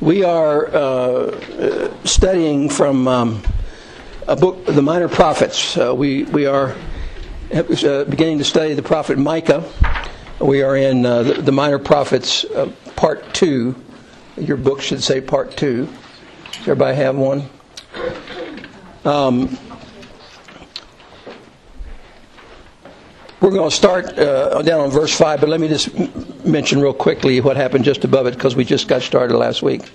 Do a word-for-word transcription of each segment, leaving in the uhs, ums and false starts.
We are uh, studying from um, a book, The Minor Prophets. Uh, we we are uh, beginning to study the prophet Micah. We are in uh, the, the Minor Prophets, uh, Part Two. Your book should say Part Two. Does everybody have one? Um, we're going to start uh, down on verse five, but let me just mention real quickly what happened just above it, because we just got started last week.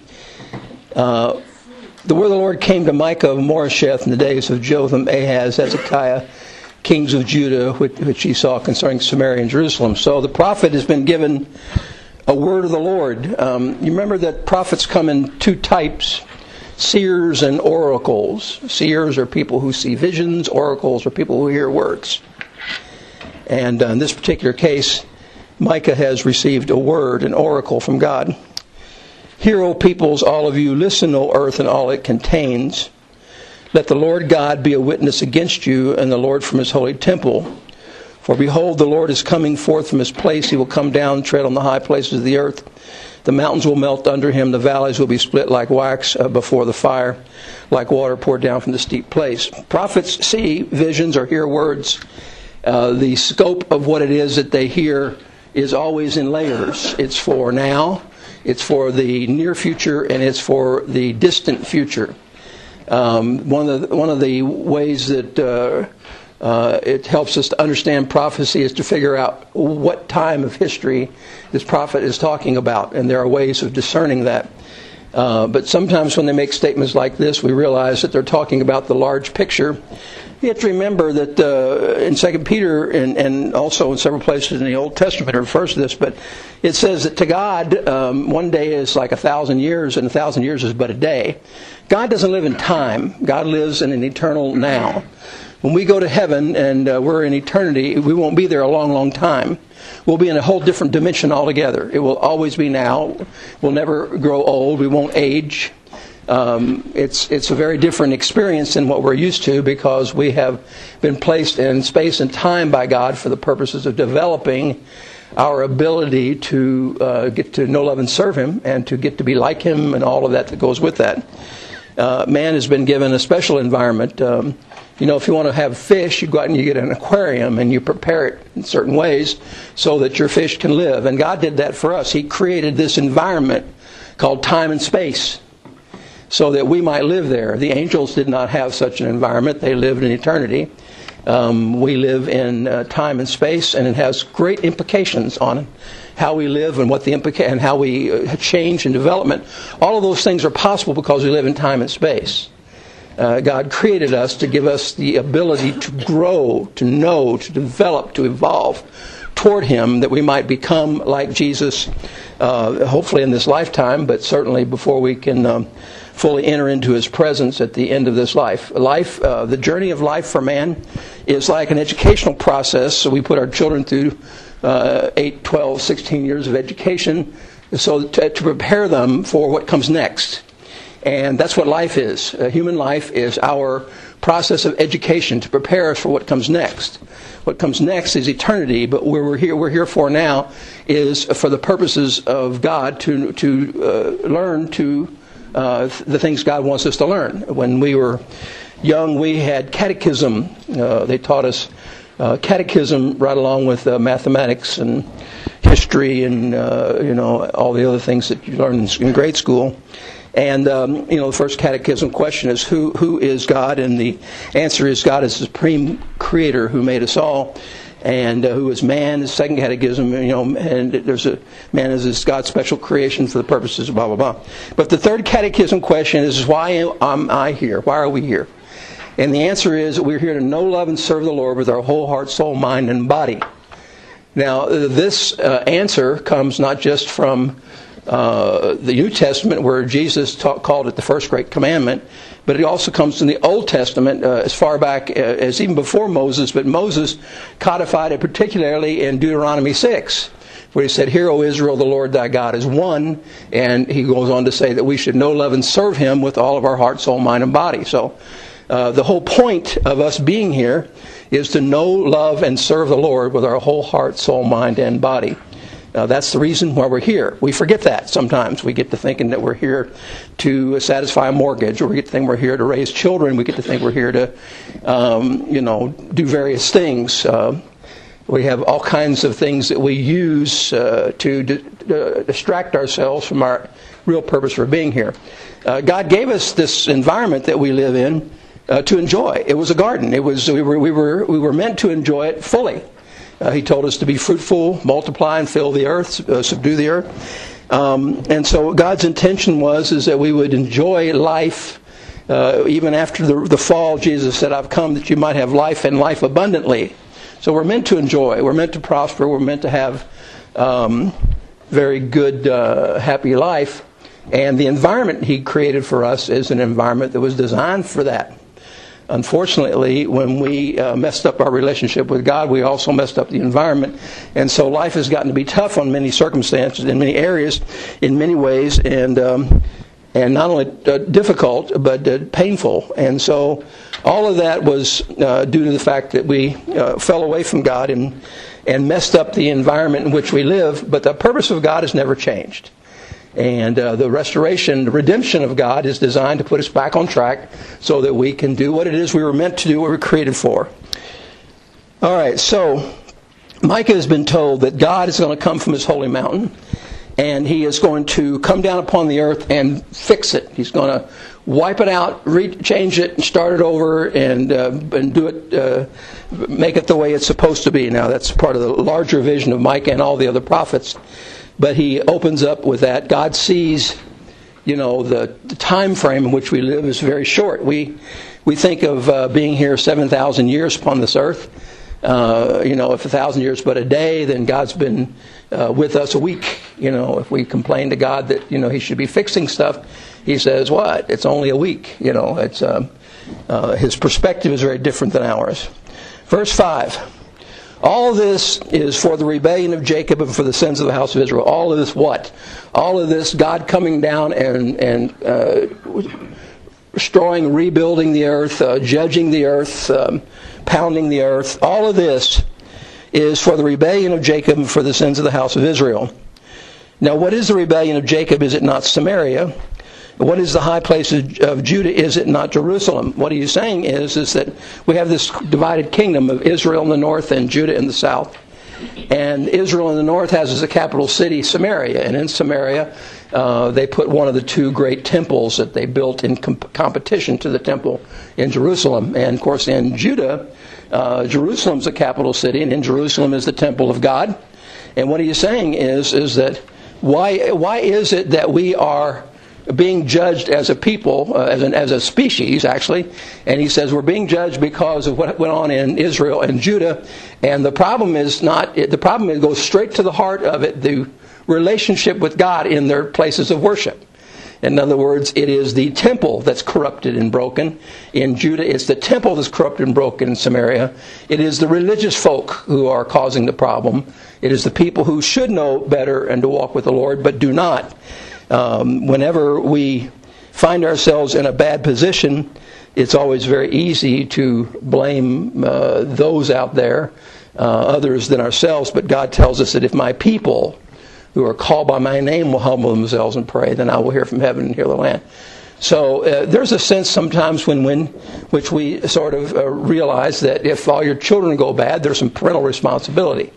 Uh, the word of the Lord came to Micah of Moresheth in the days of Jotham, Ahaz, Hezekiah, kings of Judah, which, which he saw concerning Samaria and Jerusalem. So the prophet has been given a word of the Lord. Um, you remember that prophets come in two types, seers and oracles. Seers are people who see visions. Oracles are people who hear words. And uh, in this particular case, Micah has received a word, an oracle from God. Hear, O peoples, all of you, listen, O earth, and all it contains. Let the Lord God be a witness against you, and the Lord from his holy temple. For behold, the Lord is coming forth from his place. He will come down, tread on the high places of the earth. The mountains will melt under him. The valleys will be split like wax uh, before the fire, like water poured down from the steep place. Prophets see visions or hear words. Uh, the scope of what it is that they hear is always in layers. It's for now, it's for the near future, and it's for the distant future. Um, one of the, one of the ways that uh, uh, it helps us to understand prophecy is to figure out what time of history this prophet is talking about, and there are ways of discerning that. Uh, but sometimes when they make statements like this, we realize that they're talking about the large picture. You have to remember that uh, in Second Peter and, and also in several places in the Old Testament it refers to this, but it says that to God, um, one day is like a thousand years, and a thousand years is but a day. God doesn't live in time. God lives in an eternal now. When we go to heaven and uh, we're in eternity, we won't be there a long, long time. We'll be in a whole different dimension altogether. It will always be now. We'll never grow old. We won't age. Um, it's it's a very different experience than what we're used to, because we have been placed in space and time by God for the purposes of developing our ability to uh, get to know, love, and serve Him, and to get to be like Him, and all of that that goes with that. Uh, man has been given a special environment. Um, you know, if you want to have fish, you go out and you get an aquarium and you prepare it in certain ways so that your fish can live. And God did that for us. He created this environment called time and space, so that we might live there. The angels did not have such an environment. They lived in eternity. Um, we live in uh, time and space, and it has great implications on how we live and what the implica- and how we uh, change and development. All of those things are possible because we live in time and space. Uh, God created us to give us the ability to grow, to know, to develop, to evolve toward Him, that we might become like Jesus, uh, hopefully in this lifetime, but certainly before we can um, fully enter into His presence at the end of this life. Life, uh, the journey of life for man is like an educational process. So we put our children through uh, eight, twelve, sixteen years of education so to, to prepare them for what comes next. And that's what life is. Uh, human life is our process of education to prepare us for what comes next. What comes next is eternity, but where we're here, we're here for now is for the purposes of God to to uh, learn to uh, the things God wants us to learn. When we were young, we had catechism. Uh, they taught us uh, catechism right along with uh, mathematics and history and uh, you know all the other things that you learn in, in grade school. And, um, you know, the first catechism question is, who who is God? And the answer is, God is the supreme creator who made us all. And uh, who is man? The second catechism, you know, and there's a man is this God's special creation for the purposes of blah, blah, blah. But the third catechism question is, why am I here? Why are we here? And the answer is, we're here to know, love, and serve the Lord with our whole heart, soul, mind, and body. Now, this uh, answer comes not just from Uh, the New Testament, where Jesus taught, called it the first great commandment, but it also comes in the Old Testament uh, as far back uh, as even before Moses. But Moses codified it particularly in Deuteronomy six, where he said, "Hear, O Israel, the Lord thy God is one." And he goes on to say that we should know, love, and serve Him with all of our heart, soul, mind, and body. So uh, the whole point of us being here is to know, love, and serve the Lord with our whole heart, soul, mind, and body. Uh, that's the reason why we're here. We forget that sometimes. We get to thinking that we're here to satisfy a mortgage, or we get to think we're here to raise children. We get to think we're here to, um, you know, do various things. Uh, we have all kinds of things that we use uh, to d- d- distract ourselves from our real purpose for being here. Uh, God gave us this environment that we live in uh, to enjoy. It was a garden. It was we were we were we were meant to enjoy it fully. Uh, he told us to be fruitful, multiply, and fill the earth, uh, subdue the earth. Um, and so God's intention was is that we would enjoy life. Uh, even after the, the fall, Jesus said, I've come that you might have life and life abundantly. So we're meant to enjoy. We're meant to prosper. We're meant to have um, very good, uh, happy life. And the environment He created for us is an environment that was designed for that. Unfortunately, when we uh, messed up our relationship with God, we also messed up the environment. And so life has gotten to be tough on many circumstances, in many areas, in many ways, and um, and not only uh, difficult, but uh, painful. And so all of that was uh, due to the fact that we uh, fell away from God and, and messed up the environment in which we live. But the purpose of God has never changed. And uh, the restoration, the redemption of God is designed to put us back on track so that we can do what it is we were meant to do, what we were created for. All right, so Micah has been told that God is going to come from His holy mountain, and He is going to come down upon the earth and fix it. He's going to wipe it out, re- change it, and start it over, and uh, and do it, uh, make it the way it's supposed to be. Now, that's part of the larger vision of Micah and all the other prophets. But he opens up with that. God sees, you know, the, the time frame in which we live is very short. We we think of uh, being here seven thousand years upon this earth. Uh, you know, if a thousand years but a day, then God's been uh, with us a week. You know, if we complain to God that, you know, He should be fixing stuff, He says, what? It's only a week. You know, it's um, uh, His perspective is very different than ours. Verse five. All this is for the rebellion of Jacob and for the sins of the house of Israel. All of this what? All of this, God coming down and, and uh, destroying, rebuilding the earth, uh, judging the earth, um, pounding the earth. All of this is for the rebellion of Jacob and for the sins of the house of Israel. Now, what is the rebellion of Jacob? Is it not Samaria? What is the high place of Judah? Is it not Jerusalem? What he is saying is, is that we have this divided kingdom of Israel in the north and Judah in the south. And Israel in the north has as a capital city Samaria. And in Samaria, uh, they put one of the two great temples that they built in comp- competition to the temple in Jerusalem. And of course, in Judah, uh, Jerusalem's the capital city, and in Jerusalem is the temple of God. And what he is saying is, is that why why is it that we are being judged as a people, uh, as an as a species, actually, and he says we're being judged because of what went on in Israel and Judah, and the problem is not the problem. It goes straight to the heart of it, the relationship with God in their places of worship. In other words, it is the temple that's corrupted and broken in Judah. It's the temple that's corrupted and broken in Samaria. It is the religious folk who are causing the problem. It is the people who should know better and to walk with the Lord, but do not. Um, whenever we find ourselves in a bad position, it's always very easy to blame uh, those out there, uh, others than ourselves. But God tells us that if my people who are called by my name will humble themselves and pray, then I will hear from heaven and heal the land. So uh, there's a sense sometimes when, when which we sort of uh, realize that if all your children go bad, there's some parental responsibility.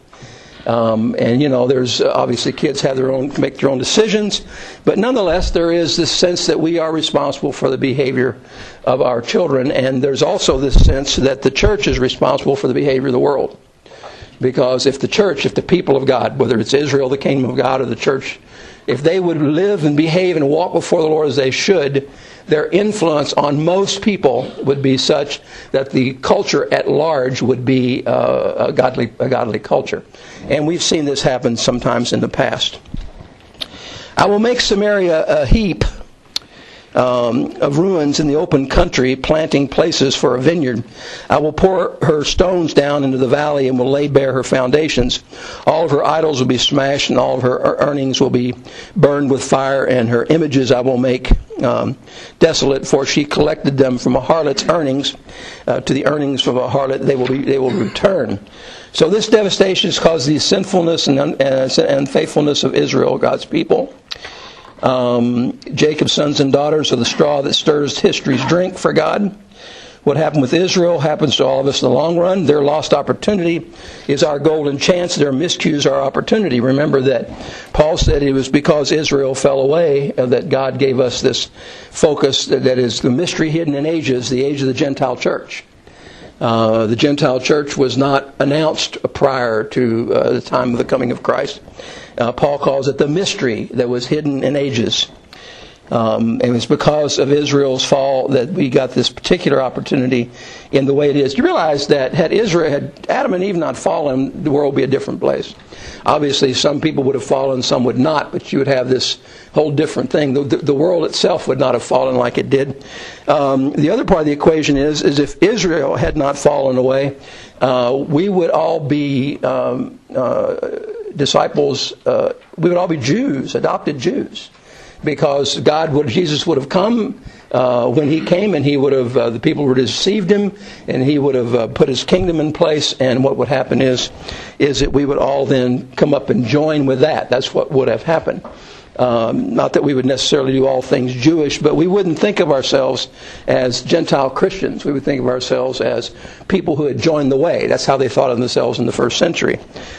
Um, and, you know, there's uh, obviously kids have their own, make their own decisions. But nonetheless, there is this sense that we are responsible for the behavior of our children. And there's also this sense that the church is responsible for the behavior of the world. Because if the church, if the people of God, whether it's Israel, the kingdom of God, or the church, if they would live and behave and walk before the Lord as they should, their influence on most people would be such that the culture at large would be uh, a godly, a godly culture. And we've seen this happen sometimes in the past. I will make Samaria a heap, um, of ruins in the open country, planting places for a vineyard. I will pour her stones down into the valley and will lay bare her foundations. All of her idols will be smashed, and all of her earnings will be burned with fire, and her images I will make um, desolate, for she collected them from a harlot's earnings. Uh, to the earnings from a harlot they will be, they will return. So this devastation is caused the sinfulness and un- uh, unfaithfulness of Israel, God's people. Um, Jacob's sons and daughters are the straw that stirs history's drink for God. What happened with Israel happens to all of us in the long run. Their lost opportunity is our golden chance. Their miscues are our opportunity. Remember that Paul said it was because Israel fell away that God gave us this focus that is the mystery hidden in ages, the age of the Gentile church. Uh, the Gentile church was not announced prior to uh, the time of the coming of Christ. Uh, Paul calls it the mystery that was hidden in ages. Um, and it's because of Israel's fall that we got this particular opportunity in the way it is. You realize that had Israel, had Adam and Eve not fallen, the world would be a different place. Obviously, some people would have fallen, some would not, but you would have this whole different thing. The, the, the world itself would not have fallen like it did. Um, the other part of the equation is, is if Israel had not fallen away, uh, we would all be um, uh, disciples, uh, we would all be Jews, adopted Jews. Because God would, Jesus would have come uh, when He came, and He would have, uh, the people would have received Him, and He would have uh, put His kingdom in place. And what would happen is, is that we would all then come up and join with that. That's what would have happened. Um, not that we would necessarily do all things Jewish, but we wouldn't think of ourselves as Gentile Christians. We would think of ourselves as people who had joined the way. That's how they thought of themselves in the first century.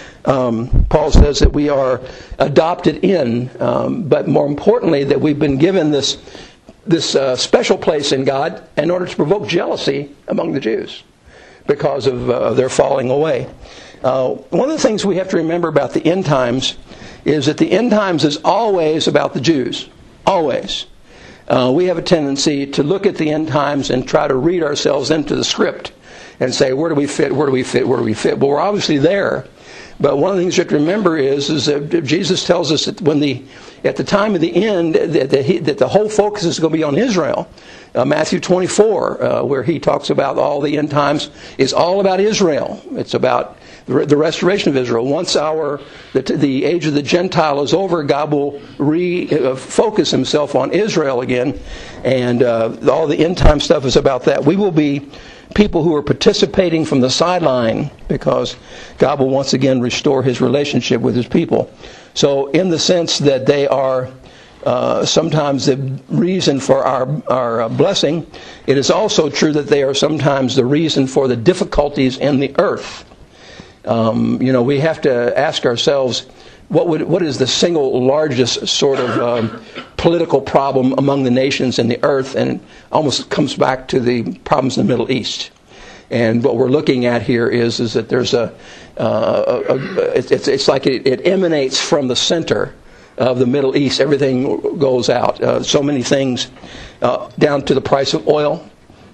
Um, Paul says that we are adopted in, um, but more importantly, that we've been given this this uh, special place in God in order to provoke jealousy among the Jews because of uh, their falling away. Uh, one of the things we have to remember about the end times is that the end times is always about the Jews. Always. Uh, we have a tendency to look at the end times and try to read ourselves into the script and say, where do we fit, where do we fit, where do we fit? Well, we're obviously there. But one of the things you have to remember is, is that Jesus tells us that when the at the time of the end that, that, he, that the whole focus is going to be on Israel. Uh, Matthew twenty-four, uh, where he talks about all the end times, is all about Israel. It's about the, the restoration of Israel. Once our the, the age of the Gentile is over, God will refocus uh, Himself on Israel again, and uh, all the end time stuff is about that. We will be people who are participating from the sideline because God will once again restore His relationship with His people. So in the sense that they are uh, sometimes the reason for our, our uh, blessing, it is also true that they are sometimes the reason for the difficulties in the earth. Um, you know, we have to ask ourselves, what would what is the single largest sort of um, political problem among the nations in the earth? And it almost comes back to the problems in the Middle East. And what we're looking at here is is that there's a, uh, a, a it's it's like it, it emanates from the center of the Middle East. Everything goes out. Uh, so many things, uh, down to the price of oil,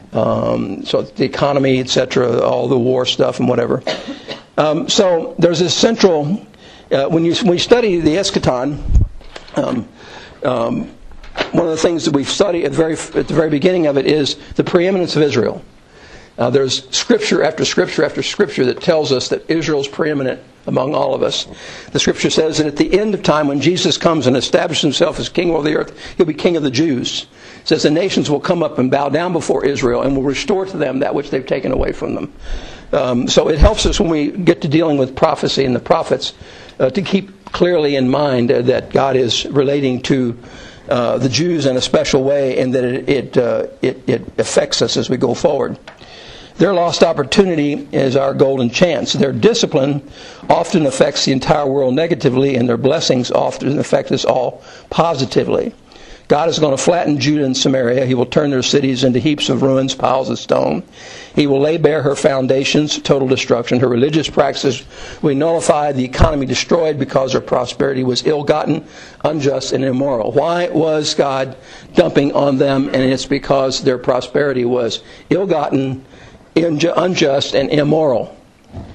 um, so the economy, et cetera, all the war stuff and whatever. Um, so there's this central. Uh, when you when you study the eschaton, um, um, one of the things that we study at the very at the very beginning of it is the preeminence of Israel. Uh, there's scripture after scripture after scripture that tells us that Israel's preeminent among all of us. The scripture says that at the end of time, when Jesus comes and establishes Himself as King over the earth, He'll be King of the Jews. It says the nations will come up and bow down before Israel and will restore to them that which they've taken away from them. Um, so it helps us when we get to dealing with prophecy and the prophets uh, to keep clearly in mind uh, that God is relating to uh, the Jews in a special way, and that it it, uh, it it affects us as we go forward. Their lost opportunity is our golden chance. Their discipline often affects the entire world negatively, and their blessings often affect us all positively. God is going to flatten Judah and Samaria. He will turn their cities into heaps of ruins, piles of stone. He will lay bare her foundations, total destruction. Her religious practices will nullify, the economy destroyed because her prosperity was ill-gotten, unjust, and immoral. Why was God dumping on them? And it's because their prosperity was ill-gotten, unjust, and immoral.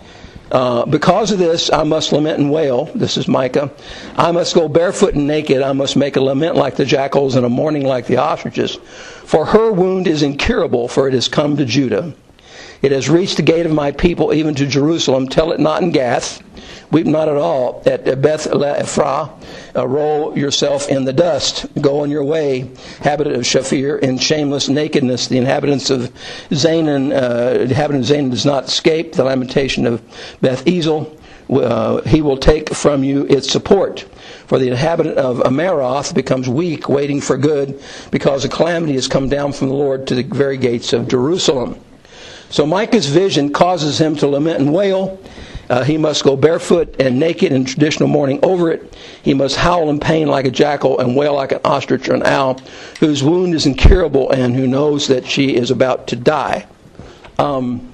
Uh, because of this, I must lament and wail. This is Micah. I must go barefoot and naked. I must make a lament like the jackals and a mourning like the ostriches. For her wound is incurable, for it has come to Judah. It has reached the gate of my people, even to Jerusalem. Tell it not in Gath. Weep not at all at Beth Ephraim. Uh, roll yourself in the dust. Go on your way, inhabitant of Shaphir, in shameless nakedness. The inhabitants of Zanan, uh, inhabitant of Zanan does not escape the lamentation of Beth Ezel. Uh, he will take from you its support. For the inhabitant of Amaroth becomes weak, waiting for good, because a calamity has come down from the Lord to the very gates of Jerusalem. So Micah's vision causes him to lament and wail. Uh, he must go barefoot and naked in traditional mourning over it. He must howl in pain like a jackal and wail like an ostrich or an owl, whose wound is incurable and who knows that she is about to die. Um,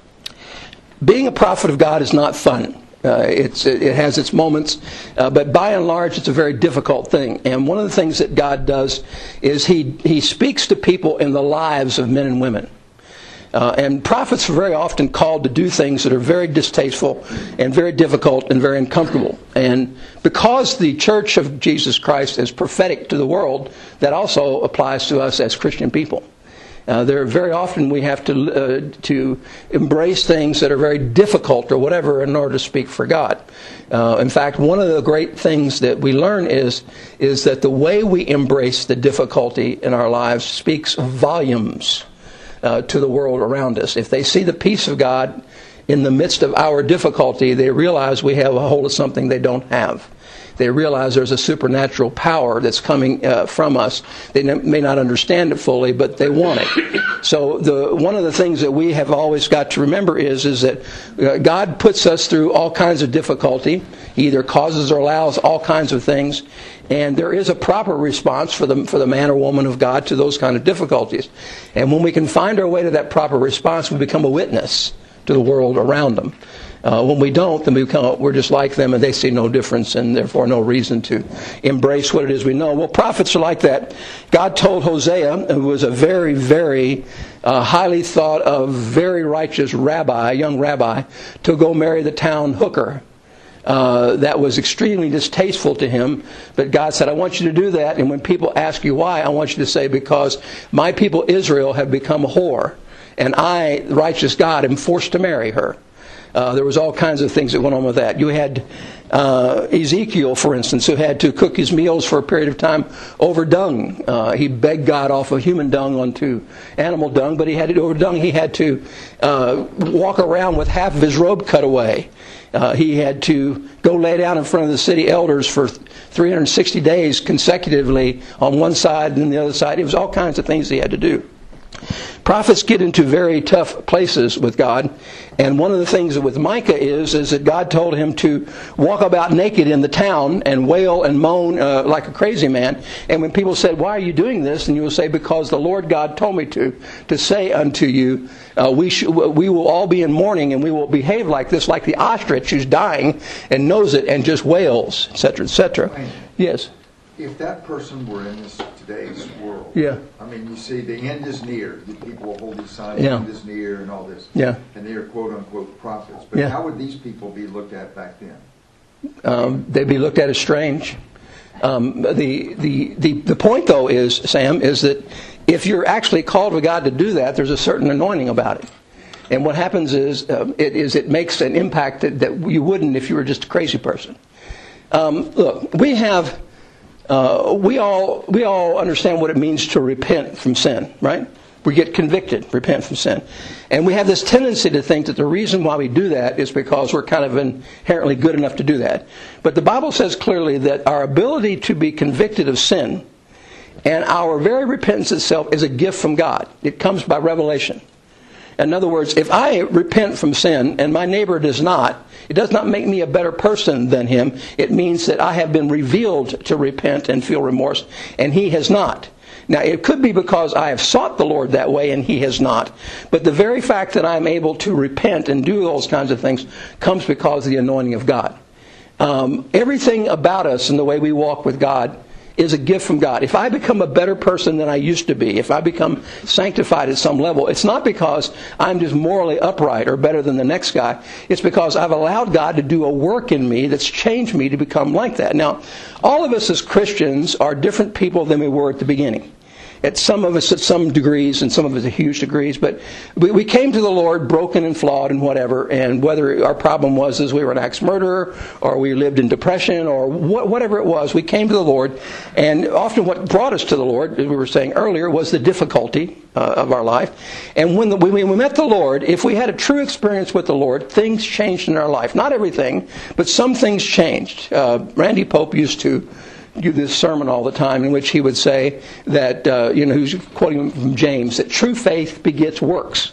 being a prophet of God is not fun. Uh, it's, it has its moments, uh, but by and large it's a very difficult thing. And one of the things that God does is He, he speaks to people in the lives of men and women. Uh, and prophets are very often called to do things that are very distasteful and very difficult and very uncomfortable. And because the Church of Jesus Christ is prophetic to the world, that also applies to us as Christian people. Uh, there are very often we have to uh, to embrace things that are very difficult or whatever in order to speak for God. Uh, in fact, one of the great things that we learn is is that the way we embrace the difficulty in our lives speaks volumes Uh, to the world around us. If they see the peace of God in the midst of our difficulty, they realize we have a hold of something they don't have. They realize there's a supernatural power that's coming uh, from us. They may not understand it fully, but they want it. So the one of the things that we have always got to remember is, is that uh, God puts us through all kinds of difficulty. He either causes or allows all kinds of things. And there is a proper response for the for the man or woman of God to those kind of difficulties. And when we can find our way to that proper response, we become a witness to the world around them. Uh, when we don't, then we become, we're just like them, and they see no difference, and therefore no reason to embrace what it is we know. Well, prophets are like that. God told Hosea, who was a very, very uh, highly thought of, very righteous rabbi, a young rabbi, to go marry the town hooker. Uh, that was extremely distasteful to him, but God said, I want you to do that, and when people ask you why, I want you to say, because my people Israel have become a whore, and I, the righteous God, am forced to marry her. Uh, there was all kinds of things that went on with that. You had uh, Ezekiel, for instance, who had to cook his meals for a period of time over dung. Uh, he begged God off of human dung onto animal dung, but he had to do over dung. He had to uh, walk around with half of his robe cut away. Uh, he had to go lay down in front of the city elders for three hundred sixty days consecutively on one side and the other side. It was all kinds of things he had to do. Prophets get into very tough places with God, and one of the things with Micah is is that God told him to walk about naked in the town and wail and moan uh, like a crazy man. And when people said, why are you doing this? And you will say, because the Lord God told me to, to say unto you, uh, we, sh- we will all be in mourning, and we will behave like this, like the ostrich who's dying and knows it and just wails, et cetera, et cetera. Yes? If that person were in this today's world, yeah. I mean, you see, the end is near. The people will hold these signs, yeah. the end is near, and all this. Yeah. And they are quote-unquote prophets. But yeah. how would these people be looked at back then? Um, they'd be looked at as strange. Um, the, the, the, the point, though, is, Sam, is that if you're actually called to God to do that, there's a certain anointing about it. And what happens is, uh, it, is it makes an impact that, that you wouldn't if you were just a crazy person. Um, look, we have... Uh, we all we all understand what it means to repent from sin, right? We get convicted, repent from sin. And we have this tendency to think that the reason why we do that is because we're kind of inherently good enough to do that. But the Bible says clearly that our ability to be convicted of sin and our very repentance itself is a gift from God. It comes by revelation. In other words, if I repent from sin and my neighbor does not, it does not make me a better person than him. It means that I have been revealed to repent and feel remorse, and he has not. Now, it could be because I have sought the Lord that way and he has not. But the very fact that I'm able to repent and do those kinds of things comes because of the anointing of God. Um, everything about us and the way we walk with God is a gift from God. If I become a better person than I used to be, if I become sanctified at some level, it's not because I'm just morally upright or better than the next guy. It's because I've allowed God to do a work in me that's changed me to become like that. Now, all of us as Christians are different people than we were at the beginning. At some of us at some degrees, and some of us at huge degrees, but we, we came to the Lord broken and flawed and whatever, and whether our problem was is we were an axe murderer, or we lived in depression, or wh- whatever it was, we came to the Lord, and often what brought us to the Lord, as we were saying earlier, was the difficulty uh, of our life. And when, the, when we met the Lord, if we had a true experience with the Lord, things changed in our life. Not everything, but some things changed. Uh, Randy Pope used to do this sermon all the time in which he would say that, uh, you know, he was quoting from James, that true faith begets works.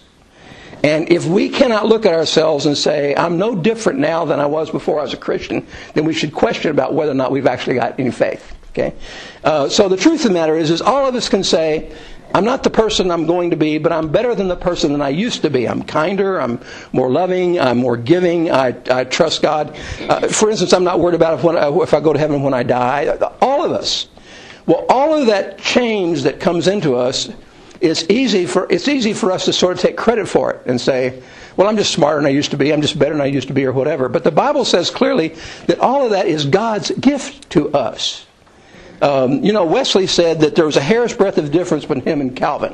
And if we cannot look at ourselves and say, I'm no different now than I was before I was a Christian, then we should question about whether or not we've actually got any faith. Okay? Uh, so the truth of the matter is, is all of us can say, I'm not the person I'm going to be, but I'm better than the person that I used to be. I'm kinder, I'm more loving, I'm more giving, I, I trust God. Uh, for instance, I'm not worried about if, when I, if I go to heaven when I die. All of us. Well, all of that change that comes into us is easy for, it's easy for us to sort of take credit for it and say, well, I'm just smarter than I used to be, I'm just better than I used to be, or whatever. But the Bible says clearly that all of that is God's gift to us. Um, you know, Wesley said that there was a hair's breadth of difference between him and Calvin.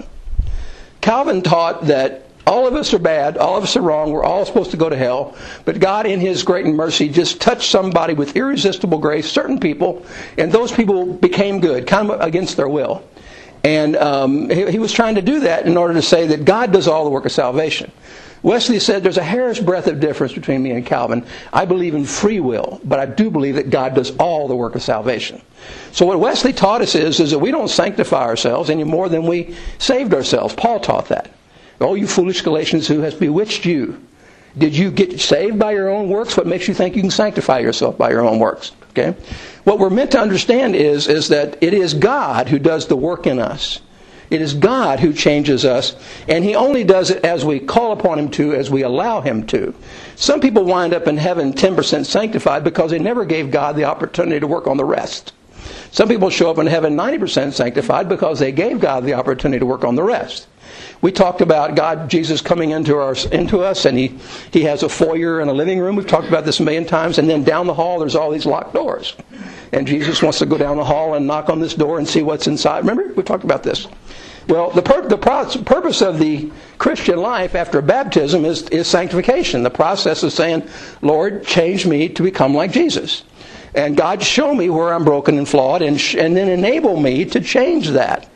Calvin taught that all of us are bad, all of us are wrong, we're all supposed to go to hell, but God in His great mercy just touched somebody with irresistible grace, certain people, and those people became good, kind of against their will. And um, he, he was trying to do that in order to say that God does all the work of salvation. Wesley said there's a hair's breadth of difference between me and Calvin. I believe in free will, but I do believe that God does all the work of salvation. So what Wesley taught us is, is that we don't sanctify ourselves any more than we saved ourselves. Paul taught that. Oh, you foolish Galatians, who has bewitched you? Did you get saved by your own works? What makes you think you can sanctify yourself by your own works? Okay. What we're meant to understand is, is that it is God who does the work in us. It is God who changes us, and He only does it as we call upon Him to, as we allow Him to. Some people wind up in heaven ten percent sanctified because they never gave God the opportunity to work on the rest. Some people show up in heaven ninety percent sanctified because they gave God the opportunity to work on the rest. We talked about God, Jesus coming into our into us, and He He has a foyer and a living room. We've talked about this a million times. And then down the hall, there's all these locked doors. And Jesus wants to go down the hall and knock on this door and see what's inside. Remember? We talked about this. Well, the, pur- the pro- purpose of the Christian life after baptism is, is sanctification. The process of saying, Lord, change me to become like Jesus. And God, show me where I'm broken and flawed, and, sh- and then enable me to change that.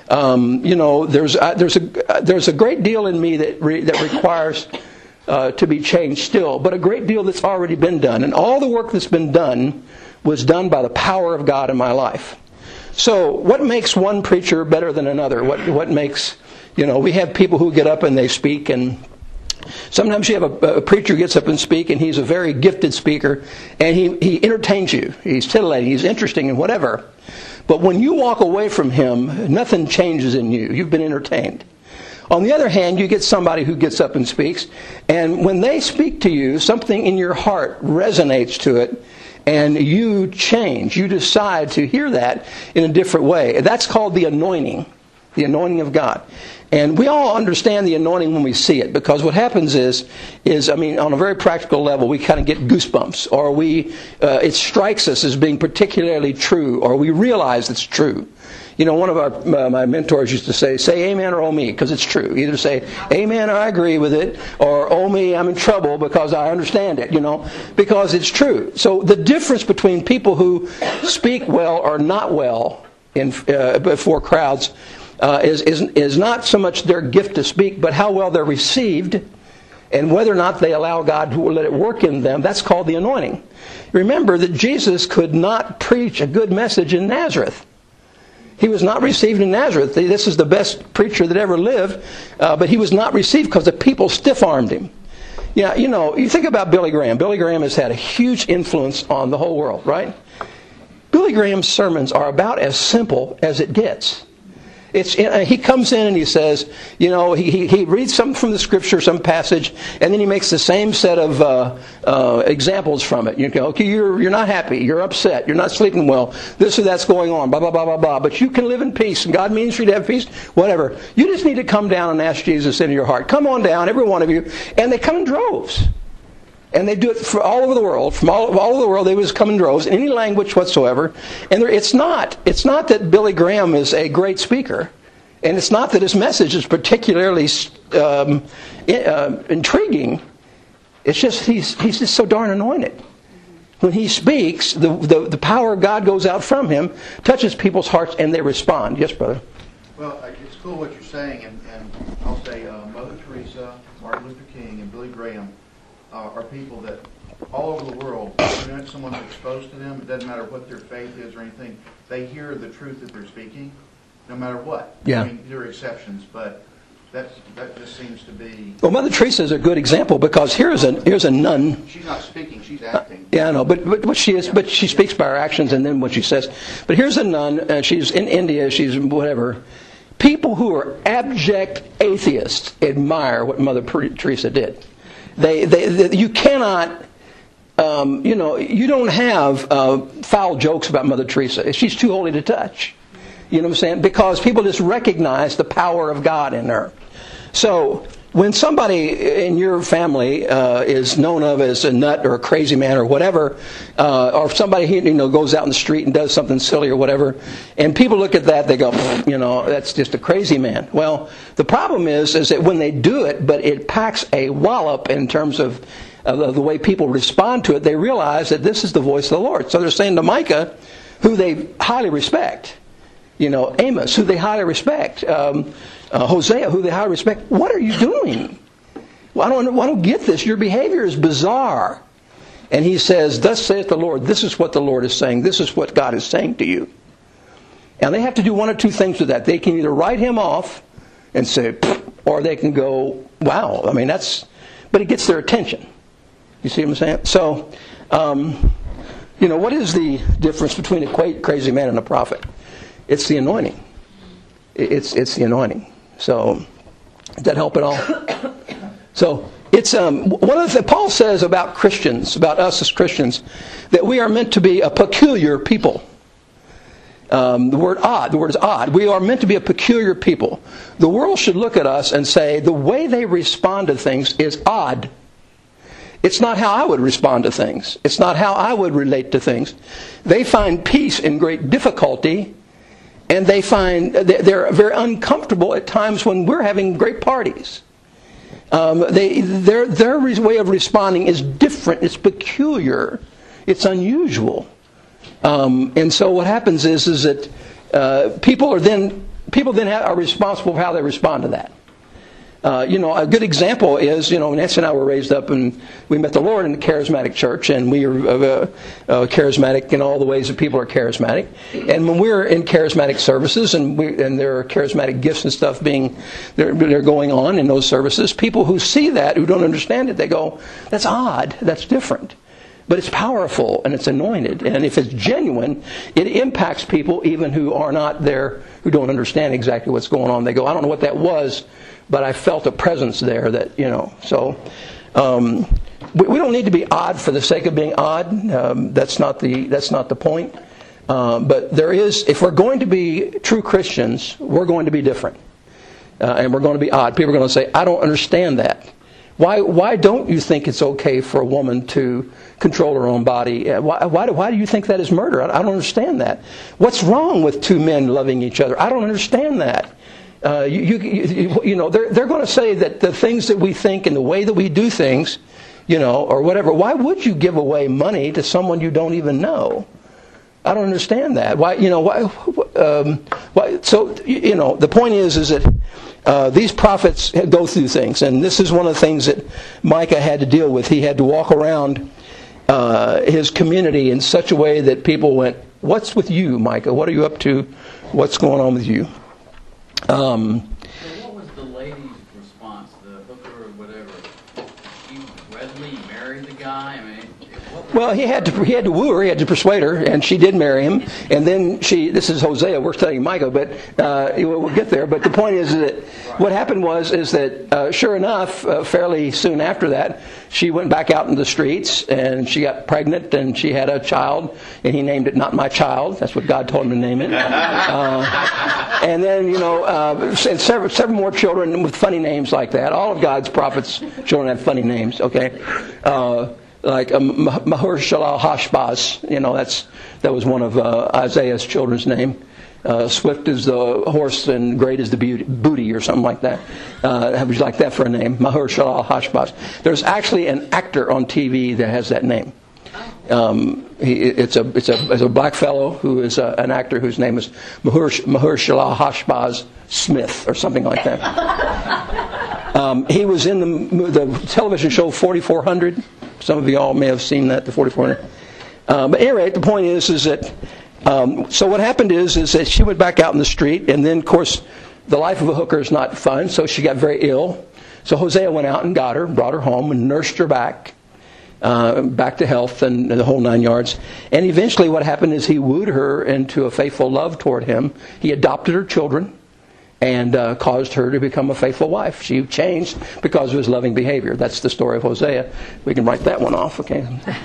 Um, you know, there's uh, there's a uh, there's a great deal in me that re- that requires uh, to be changed still, but a great deal that's already been done, and all the work that's been done was done by the power of God in my life. So, what makes one preacher better than another? What what makes, you know, we have people who get up and they speak, and sometimes you have a, a preacher who gets up and speak, and he's a very gifted speaker, and he, he entertains you. He's titillating, he's interesting, and whatever. But when you walk away from him, nothing changes in you. You've been entertained. On the other hand, you get somebody who gets up and speaks, and when they speak to you, something in your heart resonates to it, and you change. You decide to hear that in a different way. That's called the anointing, the anointing of God. And we all understand the anointing when we see it, because what happens is, is I mean, on a very practical level, we kind of get goosebumps, or we uh, it strikes us as being particularly true, or we realize it's true. You know, one of our uh, my mentors used to say, say amen or oh me, because it's true. Either say amen or I agree with it, or oh me, I'm in trouble because I understand it, you know, because it's true. So the difference between people who speak well or not well in uh, before crowds uh, is, is, is not so much their gift to speak, but how well they're received, and whether or not they allow God to let it work in them. That's called the anointing. Remember that Jesus could not preach a good message in Nazareth. He was not received in Nazareth. This is the best preacher that ever lived, uh, but he was not received because the people stiff-armed him. Yeah, you know, you think about Billy Graham. Billy Graham has had a huge influence on the whole world, right? Billy Graham's sermons are about as simple as it gets. It's he comes in and he says, you know, he he, he reads something from the scripture, some passage, and then he makes the same set of uh, uh, examples from it. You go, okay, you're you're not happy, you're upset, you're not sleeping well, this or that's going on, blah blah blah blah blah. But you can live in peace, and God means for you to have peace. Whatever. You just need to come down and ask Jesus into your heart. Come on down, every one of you, and they come in droves. And they do it for all over the world. From all, all over the world, they just come in droves, in any language whatsoever. And it's not, it's not that Billy Graham is a great speaker, and it's not that his message is particularly um, uh, intriguing. It's just he's he's just so darn anointed. When he speaks, the, the the power of God goes out from him, touches people's hearts, and they respond. Yes, brother. Well, it's cool what you're saying, and, and I'll say uh, Mother Teresa, Martin Luther King, and Billy Graham Uh, are people that all over the world, when someone's exposed to them, it doesn't matter what their faith is or anything, they hear the truth that they're speaking, no matter what. Yeah. I mean, there are exceptions, but that that just seems to be... Well, Mother Teresa is a good example, because here's a here's a nun. She's not speaking, she's acting. Uh, yeah, I know, but, but what she is, yeah. but she speaks by her actions and then what she says. But here's a nun, and she's in India, she's whatever. People who are abject atheists admire what Mother Teresa did. They, they, they, you cannot, um, you know, you don't have uh, foul jokes about Mother Teresa. She's too holy to touch. You know what I'm saying? Because people just recognize the power of God in her. So when somebody in your family uh, is known of as a nut or a crazy man or whatever, uh, or if somebody you know goes out in the street and does something silly or whatever, and people look at that, they go, you know, that's just a crazy man. Well, the problem is, is that when they do it, but it packs a wallop in terms of, of the way people respond to it, they realize that this is the voice of the Lord. So they're saying to Micah, who they highly respect, you know, Amos, who they highly respect, um, uh, Hosea, who they highly respect, what are you doing? Well, I don't, I don't get this. Your behavior is bizarre. And he says, thus saith the Lord, this is what the Lord is saying. This is what God is saying to you. And they have to do one or two things with that. They can either write him off and say, or they can go, wow. I mean, that's, but it gets their attention. You see what I'm saying? So, um, you know, what is the difference between a crazy man and a prophet? It's the anointing. It's it's the anointing. So, does that help at all? So, it's um, one of the things Paul says about Christians, about us as Christians, that we are meant to be a peculiar people. Um, the word odd, the word is odd. We are meant to be a peculiar people. The world should look at us and say, the way they respond to things is odd. It's not how I would respond to things. It's not how I would relate to things. They find peace in great difficulty, and they find they're very uncomfortable at times when we're having great parties. Um, they, their, their way of responding is different. It's peculiar. It's unusual. Um, and so what happens is, is that uh, people are then people then have, are responsible for how they respond to that. Uh, you know, a good example is, you know, Nancy and I were raised up and we met the Lord in the charismatic church, and we are uh, uh, charismatic in all the ways that people are charismatic. And when we're in charismatic services, and we and there are charismatic gifts and stuff being they're, they're going on in those services, people who see that, who don't understand it, they go, "That's odd. That's different." But it's powerful and it's anointed, and if it's genuine, it impacts people even who are not there, who don't understand exactly what's going on. They go, "I don't know what that was, but I felt a presence there that, you know." So um, we, we don't need to be odd for the sake of being odd. Um, that's not the that's not the point. Uh, but there is, if we're going to be true Christians, we're going to be different, uh, and we're going to be odd. People are going to say, "I don't understand that. Why why don't you think it's okay for a woman to control her own body? Why why do, why do you think that is murder? I, I don't understand that. What's wrong with two men loving each other? I don't understand that." Uh, you, you, you, you know, they're, they're going to say that the things that we think and the way that we do things, you know, or whatever, why would you give away money to someone you don't even know? I don't understand that. Why, you know, why, um, why, so, you know, the point is, is that uh, these prophets go through things, and this is one of the things that Micah had to deal with. He had to walk around uh, his community in such a way that people went, "What's with you, Micah? What are you up to? What's going on with you?" Um, so what was the lady's response, the hooker or whatever? She read ultimately marry the guy? I mean, what Well, he had to he had to woo her, he had to persuade her, and she did marry him. And then she, this is Hosea, we're studying Micah, but uh, we'll get there. But the point is that what happened was is that uh, sure enough, uh, fairly soon after that, she went back out in the streets, and she got pregnant, and she had a child, and he named it Not My Child. That's what God told him to name it. Uh, and then, you know, uh, and several, several more children with funny names like that. All of God's prophets' children have funny names, okay? Uh, like um, Maher-shalal-Hashbaz, you know, that's that was one of uh, Isaiah's children's name. Uh, swift is the horse and great is the beauty, booty or something like that. Uh, would you like that for a name? Maher-shalal-Hashbaz. There's actually an actor on T V that has that name. Um, he, it's a it's a it's a black fellow who is a, an actor whose name is Maher-shalal-Hashbaz Smith or something like that. Um, he was in the the television show forty-four hundred. Some of you all may have seen that, the forty-four hundred. Uh, but anyway, the point is, is that um, so what happened is, is that she went back out in the street, and then, of course, the life of a hooker is not fun, so she got very ill. So Hosea went out and got her, brought her home, and nursed her back, uh, back to health and, and the whole nine yards. And eventually, what happened is he wooed her into a faithful love toward him. He adopted her children. And uh, caused her to become a faithful wife. She changed because of his loving behavior. That's the story of Hosea. We can write that one off, okay?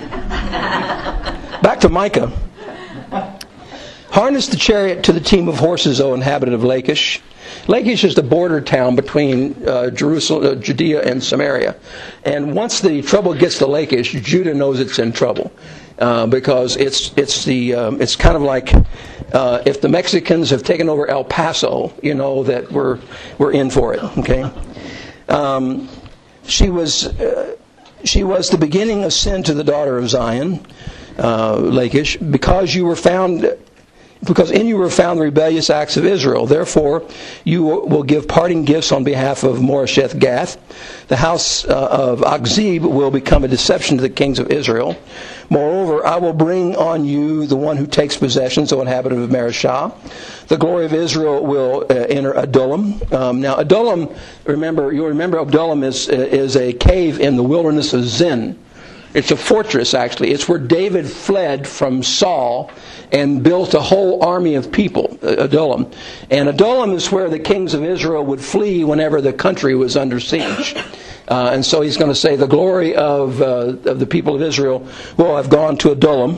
Back to Micah. Harness the chariot to the team of horses, O inhabitant of Lachish. Lachish is the border town between uh, Jerusalem, uh, Judea and Samaria. And once the trouble gets to Lachish, Judah knows it's in trouble. Uh, because it's it's the um, it's kind of like uh, if the Mexicans have taken over El Paso, you know that we're we're in for it. Okay, um, she was uh, she was the beginning of sin to the daughter of Zion, uh, Lachish, because you were found. Because in you were found the rebellious acts of Israel. Therefore, you will give parting gifts on behalf of Moresheth Gath. The house uh, of Achzib will become a deception to the kings of Israel. Moreover, I will bring on you the one who takes possession, O inhabitant of Mareshah. The glory of Israel will uh, enter Adullam. Um, now, Adullam, remember, you'll remember Adullam is is a cave in the wilderness of Zin. It's a fortress, actually. It's where David fled from Saul and built a whole army of people, Adullam. And Adullam is where the kings of Israel would flee whenever the country was under siege. Uh, and so he's going to say the glory of uh, of the people of Israel will have gone to Adullam.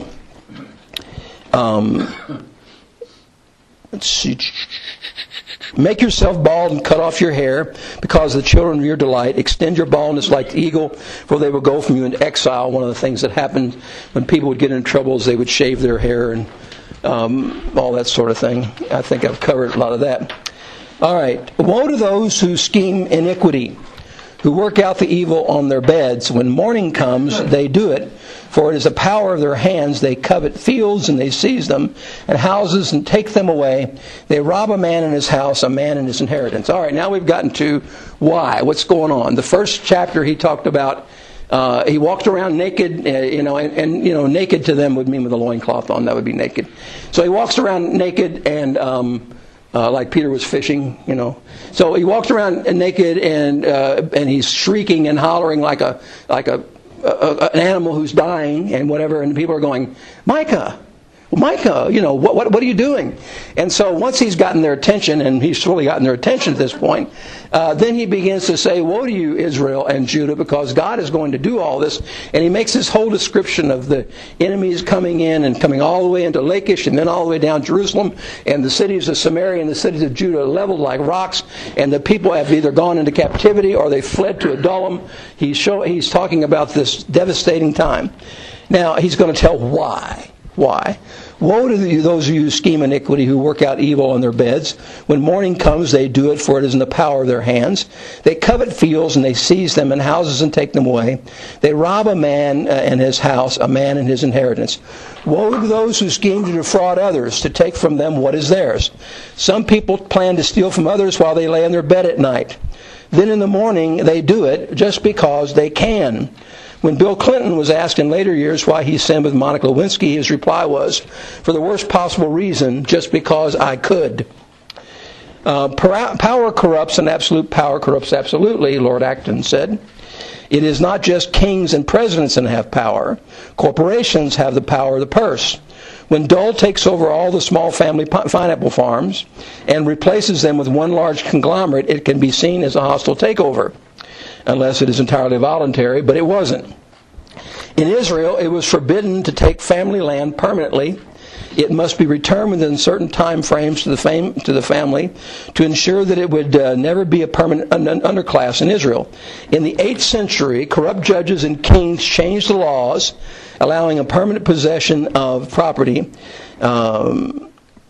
Um, let's see. Make yourself bald and cut off your hair, because the children of your delight. Extend your baldness like the eagle, for they will go from you into exile. One of the things that happened when people would get in trouble is they would shave their hair and um, all that sort of thing. I think I've covered a lot of that. All right. Woe to those who scheme iniquity, who work out the evil on their beds. When morning comes, they do it. For it is the power of their hands. They covet fields and they seize them, and houses and take them away. They rob a man in his house, a man in his inheritance. All right, now we've gotten to why. What's going on? The first chapter he talked about, uh, he walked around naked, uh, you know, and, and, you know, naked to them would mean with a loincloth on. That would be naked. So he walks around naked and... Um, Uh, like Peter was fishing, you know. So he walked around naked and uh, and he's shrieking and hollering like a like a, a an animal who's dying and whatever. And people are going, Micah, Micah, you know, what what what are you doing? And so once he's gotten their attention, and he's really gotten their attention at this point, uh, then he begins to say, woe to you, Israel and Judah, because God is going to do all this. And he makes this whole description of the enemies coming in and coming all the way into Lachish and then all the way down Jerusalem, and the cities of Samaria and the cities of Judah leveled like rocks, and the people have either gone into captivity or they fled to Adullam. He's, show, he's talking about this devastating time. Now, he's going to tell why. Why? Woe to those of you who scheme iniquity, who work out evil on their beds. When morning comes, they do it, for it is in the power of their hands. They covet fields, and they seize them, and houses, and take them away. They rob a man and his house, a man and his inheritance. Woe to those who scheme to defraud others, to take from them what is theirs. Some people plan to steal from others while they lay in their bed at night. Then in the morning, they do it just because they can. When Bill Clinton was asked in later years why he sinned with Monica Lewinsky, his reply was, for the worst possible reason, just because I could. Uh, power corrupts, and absolute power corrupts absolutely, Lord Acton said. It is not just kings and presidents that have power. Corporations have the power of the purse. When Dole takes over all the small family pineapple farms and replaces them with one large conglomerate, it can be seen as a hostile takeover, unless it is entirely voluntary, but it wasn't. In Israel, it was forbidden to take family land permanently. It must be returned within certain time frames to the, fam- to the family to ensure that it would uh, never be a permanent un- underclass in Israel. In the eighth century, corrupt judges and kings changed the laws, allowing a permanent possession of property. Um,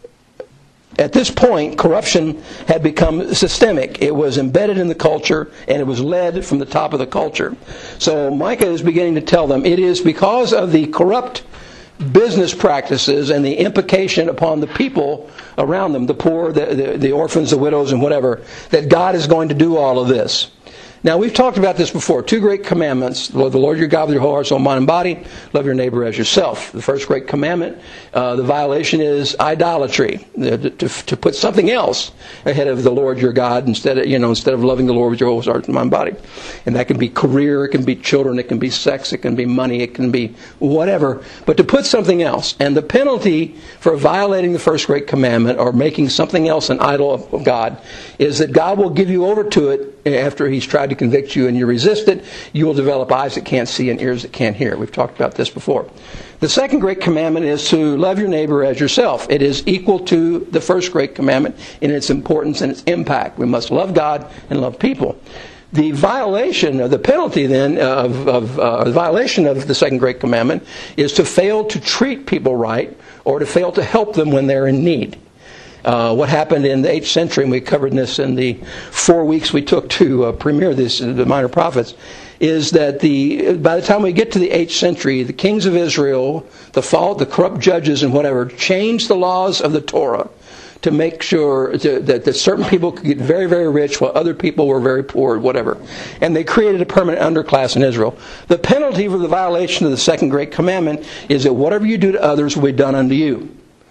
At this point, corruption had become systemic. It was embedded in the culture, and it was led from the top of the culture. So Micah is beginning to tell them, it is because of the corrupt business practices and the implication upon the people around them, the poor, the, the, the orphans, the widows, and whatever, that God is going to do all of this. Now, we've talked about this before. Two great commandments. Love the Lord your God with your whole heart, soul, mind, and body. Love your neighbor as yourself. The first great commandment, uh, the violation is idolatry. To, to, to put something else ahead of the Lord your God instead of, you know, instead of loving the Lord with your whole heart, mind, and body. And that can be career, it can be children, it can be sex, it can be money, it can be whatever. But to put something else. And the penalty for violating the first great commandment or making something else an idol of God is that God will give you over to it after He's tried to convict you and you resist it. You will develop eyes that can't see and ears that can't hear. We've talked about this before. The second great commandment is to love your neighbor as yourself. It is equal to the first great commandment in its importance and its impact. We must love God and love people. The violation, of the penalty then, of, of uh, the violation of the second great commandment is to fail to treat people right or to fail to help them when they're in need. Uh, what happened in the eighth century, and we covered this in the four weeks we took to uh, premiere this, the Minor Prophets, is that the by the time we get to the eighth century, the kings of Israel, the fall, the corrupt judges and whatever, changed the laws of the Torah to make sure to, that, that certain people could get very, very rich while other people were very poor, whatever. And they created a permanent underclass in Israel. The penalty for the violation of the second great commandment is that whatever you do to others will be done unto you.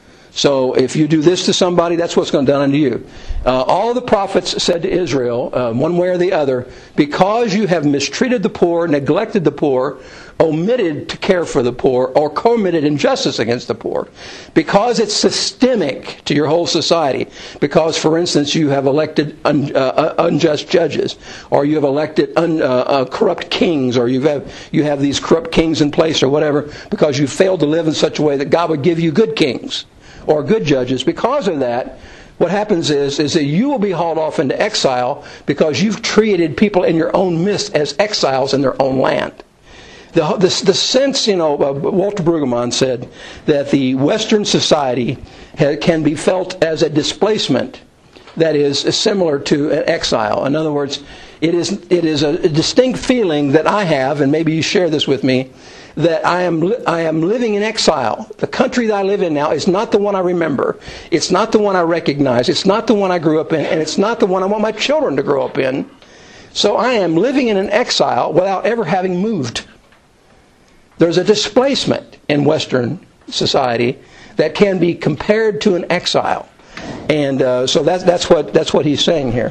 So if you do this to somebody, that's what's going to be done unto you. Uh, all the prophets said to Israel, uh, one way or the other, because you have mistreated the poor, neglected the poor, omitted to care for the poor, or committed injustice against the poor, because it's systemic to your whole society, because, for instance, you have elected un, uh, unjust judges, or you have elected un, uh, uh, corrupt kings, or you have you have these corrupt kings in place, or whatever, because you failed to live in such a way that God would give you good kings or good judges. Because of that, what happens is, is that you will be hauled off into exile because you've treated people in your own midst as exiles in their own land. The, the, the sense, you know, uh, Walter Brueggemann said that the Western society ha, can be felt as a displacement that is similar to an exile. In other words, it is it is a, a distinct feeling that I have, and maybe you share this with me, that I am I am living in exile. The country that I live in now is not the one I remember. It's not the one I recognize. It's not the one I grew up in, and it's not the one I want my children to grow up in. So I am living in an exile without ever having moved. There's a displacement in Western society that can be compared to an exile, and uh, so that's that's what that's what he's saying here.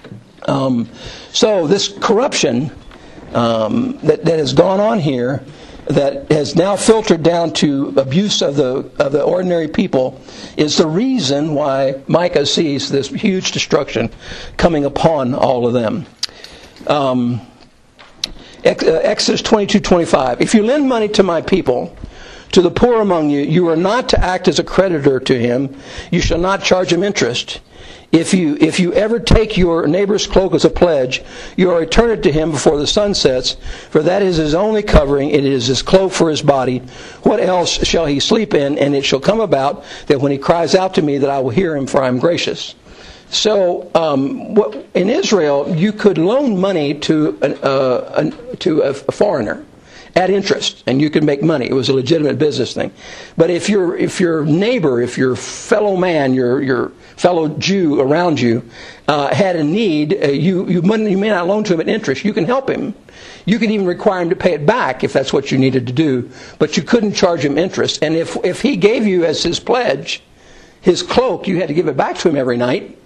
Um, so this corruption um, that that has gone on here, that has now filtered down to abuse of the of the ordinary people, is the reason why Micah sees this huge destruction coming upon all of them. Um, Exodus twenty-two twenty-five. If you lend money to my people, to the poor among you, you are not to act as a creditor to him. You shall not charge him interest. If you if you ever take your neighbor's cloak as a pledge, you are to return it to him before the sun sets, for that is his only covering, it is his cloak for his body. What else shall he sleep in? And it shall come about that when he cries out to me, that I will hear him, for I am gracious. So um, what, in Israel, you could loan money to an, uh, an, to a, a foreigner at interest, and you could make money. It was a legitimate business thing. But if your if your neighbor, if your fellow man, your your fellow Jew around you uh, had a need, uh, you you, you may not loan to him at interest. You can help him. You can even require him to pay it back if that's what you needed to do. But you couldn't charge him interest. And if if he gave you as his pledge his cloak, you had to give it back to him every night.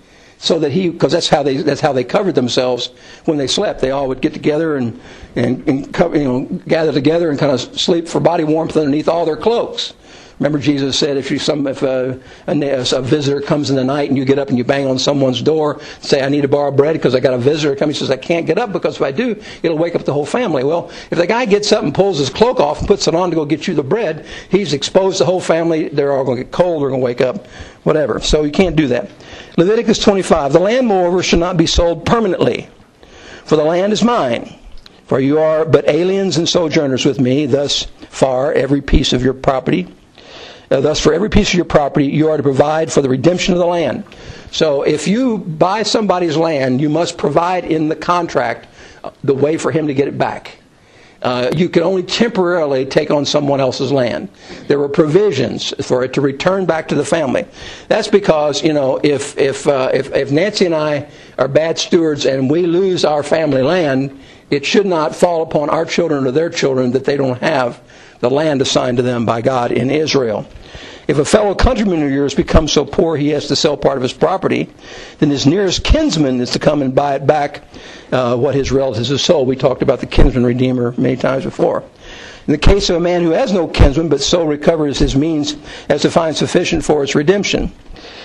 so that he, because that's how they that's how they covered themselves when they slept. They all would get together and and, and cover, you know, gather together and kind of sleep for body warmth underneath all their cloaks. Remember, Jesus said, if you some if a, a, a visitor comes in the night and you get up and you bang on someone's door, say, I need to borrow bread because I got a visitor coming. He says, I can't get up because if I do, it'll wake up the whole family. Well, if the guy gets up and pulls his cloak off and puts it on to go get you the bread, he's exposed the whole family. They're all going to get cold. They're going to wake up, whatever. So you can't do that. Leviticus twenty-five, the land, moreover, should not be sold permanently, for the land is mine. For you are but aliens and sojourners with me. Thus far, every piece of your property Uh, thus, for every piece of your property, you are to provide for the redemption of the land. So if you buy somebody's land, you must provide in the contract the way for him to get it back. Uh, you can only temporarily take on someone else's land. There were provisions for it to return back to the family. That's because, you know, if if uh, if, if Nancy and I are bad stewards and we lose our family land, it should not fall upon our children or their children that they don't have the land assigned to them by God in Israel. If a fellow countryman of yours becomes so poor he has to sell part of his property, then his nearest kinsman is to come and buy it back, uh, what his relatives have sold. We talked about the kinsman redeemer many times before. In the case of a man who has no kinsman, but so recovers his means as to find sufficient for its redemption,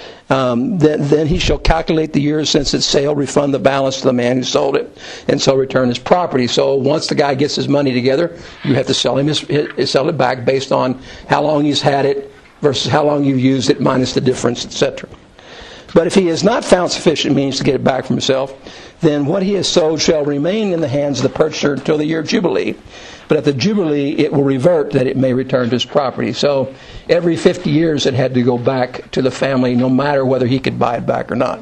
um, then, then he shall calculate the years since its sale, refund the balance to the man who sold it, and so return his property. So once the guy gets his money together, you have to sell him his, his, sell it back based on how long he's had it versus how long you've used it minus the difference, et cetera. But if he has not found sufficient means to get it back from himself, then what he has sold shall remain in the hands of the purchaser until the year of Jubilee. But at the Jubilee, it will revert that it may return to his property. So every fifty years it had to go back to the family, no matter whether he could buy it back or not.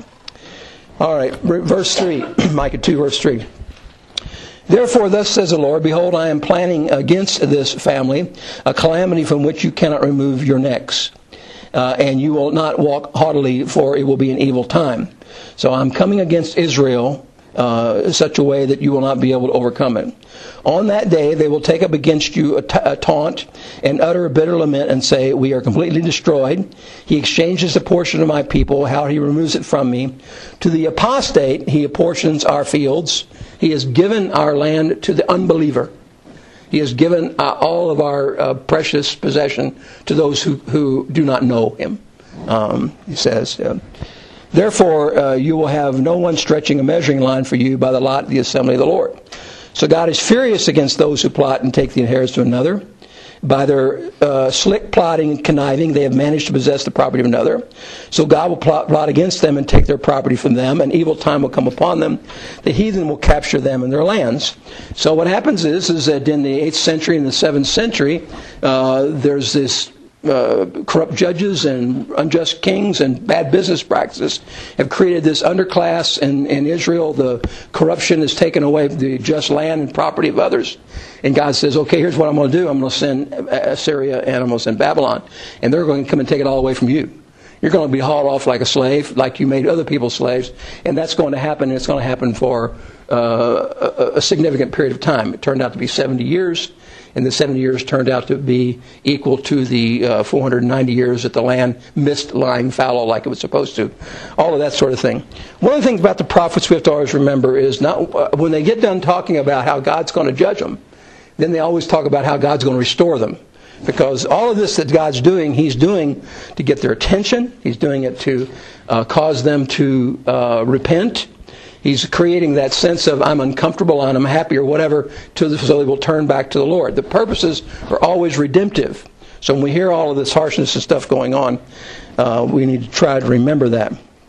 All right, verse three, Micah two, verse three. Therefore, thus says the Lord, behold, I am planning against this family a calamity from which you cannot remove your necks. Uh, and you will not walk haughtily, for it will be an evil time. So I'm coming against Israel uh, in such a way that you will not be able to overcome it. On that day, they will take up against you a, t- a taunt and utter a bitter lament and say, we are completely destroyed. He exchanges a portion of my people, how he removes it from me. To the apostate, he apportions our fields. He has given our land to the unbeliever. He has given uh, all of our uh, precious possession to those who, who do not know him, um, he says. Uh, Therefore, uh, you will have no one stretching a measuring line for you by the lot of the assembly of the Lord. So God is furious against those who plot and take the inheritance to another. By their uh, slick plotting and conniving, they have managed to possess the property of another. So God will plot, plot against them and take their property from them. An evil time will come upon them. The heathen will capture them and their lands. So what happens is, is that in the eighth century and the seventh century, uh, there's this Uh, corrupt judges and unjust kings and bad business practices have created this underclass in, in Israel. The corruption has taken away the just land and property of others. And God says, okay, here's what I'm going to do. I'm going to send Assyria and I'm going to send Babylon. And they're going to come and take it all away from you. You're going to be hauled off like a slave, like you made other people slaves. And that's going to happen. And it's going to happen for uh, a, a significant period of time. It turned out to be seventy years. And the seventy years turned out to be equal to the uh, four hundred ninety years that the land missed lying fallow like it was supposed to. All of that sort of thing. One of the things about the prophets we have to always remember is not uh, when they get done talking about how God's going to judge them, then they always talk about how God's going to restore them. Because all of this that God's doing, He's doing to get their attention. He's doing it to uh, cause them to uh, repent. He's creating that sense of I'm uncomfortable and I'm happy or whatever, to the, so they will turn back to the Lord. The purposes are always redemptive. So when we hear all of this harshness and stuff going on, uh, we need to try to remember that.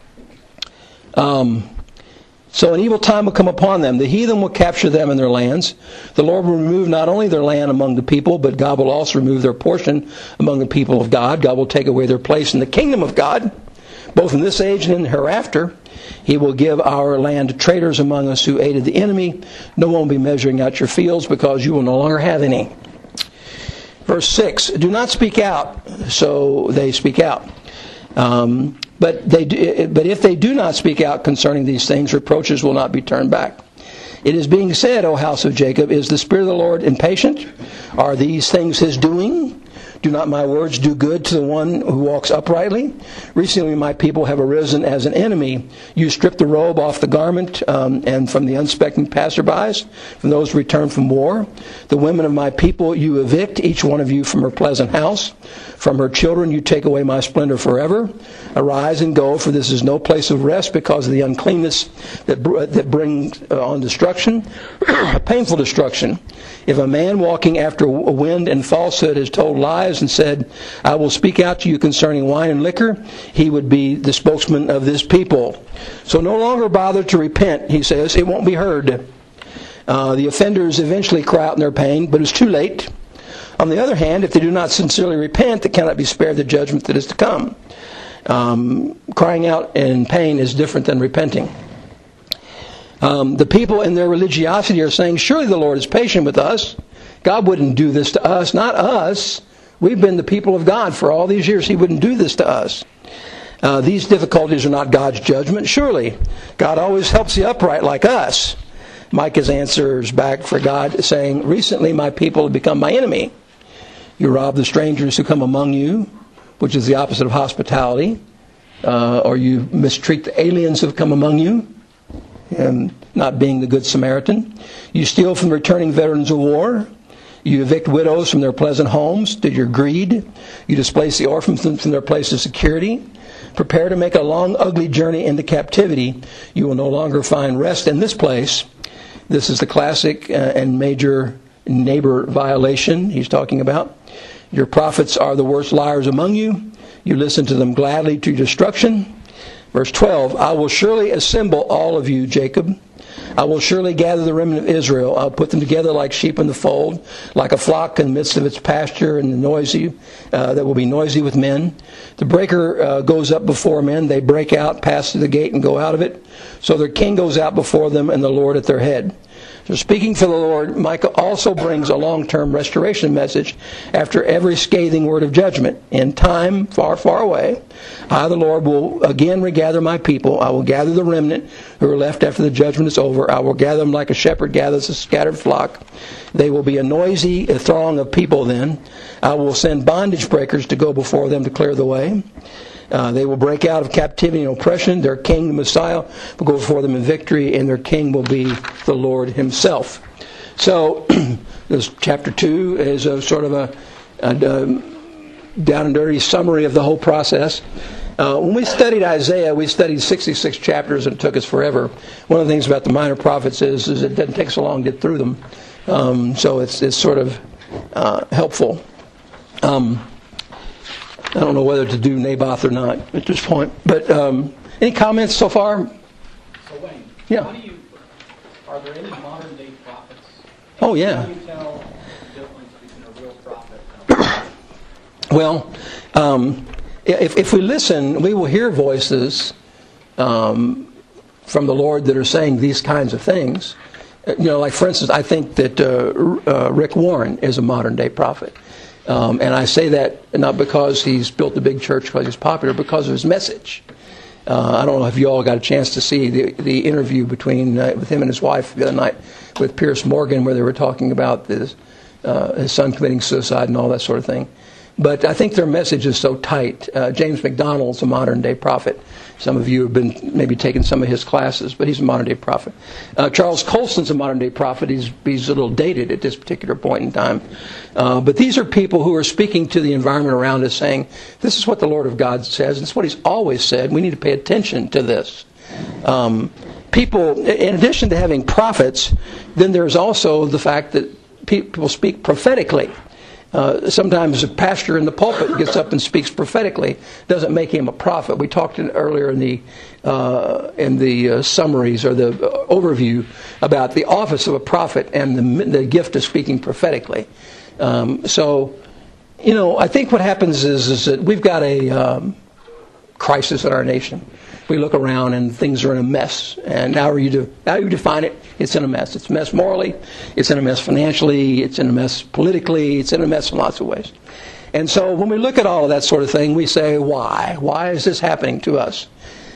Um, so an evil time will come upon them. The heathen will capture them in their lands. The Lord will remove not only their land among the people, but God will also remove their portion among the people of God. God will take away their place in the kingdom of God, both in this age and in the hereafter. He will give our land to traitors among us who aided the enemy. No one will be measuring out your fields because you will no longer have any. Verse six, do not speak out. So they speak out. Um, but they do, but if they do not speak out concerning these things, reproaches will not be turned back. It is being said, O house of Jacob, is the Spirit of the Lord impatient? Are these things His doing? Do not my words do good to the one who walks uprightly? Recently my people have arisen as an enemy. You strip the robe off the garment um, and from the unsuspecting passerbys, from those who return from war. The women of my people you evict, each one of you from her pleasant house. From her children you take away my splendor forever. Arise and go, for this is no place of rest because of the uncleanness that, that brings on destruction, painful destruction. If a man walking after a wind and falsehood has told lies and said, I will speak out to you concerning wine and liquor, he would be the spokesman of this people. So no longer bother to repent, he says. It won't be heard. Uh, the offenders eventually cry out in their pain, but it's too late. On the other hand, if they do not sincerely repent, they cannot be spared the judgment that is to come. Um, crying out in pain is different than repenting. Um, the people in their religiosity are saying, surely the Lord is patient with us. God wouldn't do this to us, not us. We've been the people of God for all these years. He wouldn't do this to us. Uh, these difficulties are not God's judgment. Surely, God always helps the upright like us. Micah's answers back for God saying, recently my people have become my enemy. You rob the strangers who come among you, which is the opposite of hospitality. Uh, or you mistreat the aliens who have come among you. And not being the good Samaritan. You steal from returning veterans of war. You evict widows from their pleasant homes to your greed. You displace the orphans from their place of security. Prepare to make a long, ugly journey into captivity. You will no longer find rest in this place. This is the classic uh, and major neighbor violation he's talking about. Your prophets are the worst liars among you. You listen to them gladly to destruction. Verse twelve, I will surely assemble all of you, Jacob. I will surely gather the remnant of Israel. I'll put them together like sheep in the fold, like a flock in the midst of its pasture, and the noisy, uh, that will be noisy with men. The breaker uh, goes up before men. They break out, pass through the gate, and go out of it. So their king goes out before them, and the Lord at their head. So speaking for the Lord, Micah also brings a long-term restoration message after every scathing word of judgment. In time, far, far away, I, the Lord, will again regather my people. I will gather the remnant who are left after the judgment is over. I will gather them like a shepherd gathers a scattered flock. They will be a noisy throng of people then. I will send bondage breakers to go before them to clear the way. Uh, they will break out of captivity and oppression. Their king, the Messiah, will go before them in victory, and their king will be the Lord himself. So, this chapter two is a sort of a, a, a down and dirty summary of the whole process. Uh, when we studied Isaiah, we studied sixty-six chapters, and it took us forever. One of the things about the minor prophets is, is it doesn't take so long to get through them. Um, so it's, it's sort of uh, helpful. Um, I don't know whether to do Naboth or not at this point. But um, any comments so far? So Wayne, yeah. How do you, are there any modern day prophets? Oh, yeah. How do you tell the difference between a real prophet and a prophet? Well, um, if, if we listen, we will hear voices um, from the Lord that are saying these kinds of things. You know, like for instance, I think that uh, uh, Rick Warren is a modern day prophet. Um, and I say that not because he's built a big church because he's popular, because of his message. Uh, I don't know if you all got a chance to see the, the interview between uh, with him and his wife the other night with Pierce Morgan, where they were talking about this, uh, his son committing suicide and all that sort of thing. But I think their message is so tight. Uh, James McDonald's a modern-day prophet. Some of you have been maybe taking some of his classes, but he's a modern-day prophet. Uh, Charles Colson's a modern-day prophet. He's, he's a little dated at this particular point in time. Uh, but these are people who are speaking to the environment around us saying, this is what the Lord of God says. This is what he's always said. We need to pay attention to this. Um, people, in addition to having prophets, then there's also the fact that people speak prophetically. Uh, sometimes a pastor in the pulpit gets up and speaks prophetically. Doesn't make him a prophet. We talked in, earlier in the uh, in the uh, summaries or the uh, overview about the office of a prophet and the, the gift of speaking prophetically. Um, so, you know, I think what happens is, is that we've got a um, crisis in our nation. We look around and things are in a mess. And how, are you to, how you define it? It's in a mess. It's a mess morally. It's in a mess financially. It's in a mess politically. It's in a mess in lots of ways. And so when we look at all of that sort of thing, we say, why? Why is this happening to us?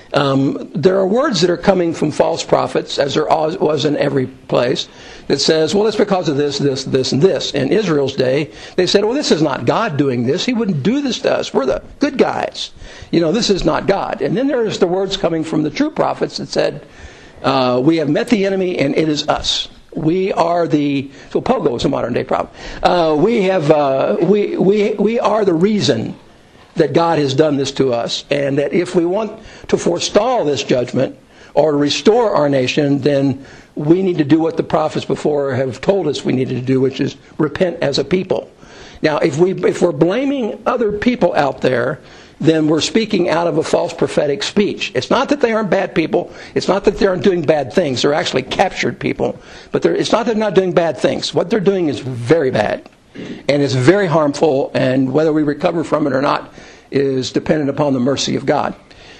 Um, there are words that are coming from false prophets, as there always was in every place, that says, well, it's because of this, this, this, and this. In Israel's day, they said, well, this is not God doing this. He wouldn't do this to us. We're the good guys. You know, this is not God. And then there's the words coming from the true prophets that said, uh, we have met the enemy and it is us. We are the, so Pogo is a modern day prophet. Uh, we have, uh, we, we, we are the reason that God has done this to us, and that if we want to forestall this judgment or to restore our nation, then we need to do what the prophets before have told us we needed to do, which is repent as a people. Now, if we if we're blaming other people out there, then we're speaking out of a false prophetic speech. It's not that they aren't bad people. It's not that they aren't doing bad things. They're actually captured people. But it's not that they're not doing bad things. What they're doing is very bad. And it's very harmful, and whether we recover from it or not is dependent upon the mercy of God.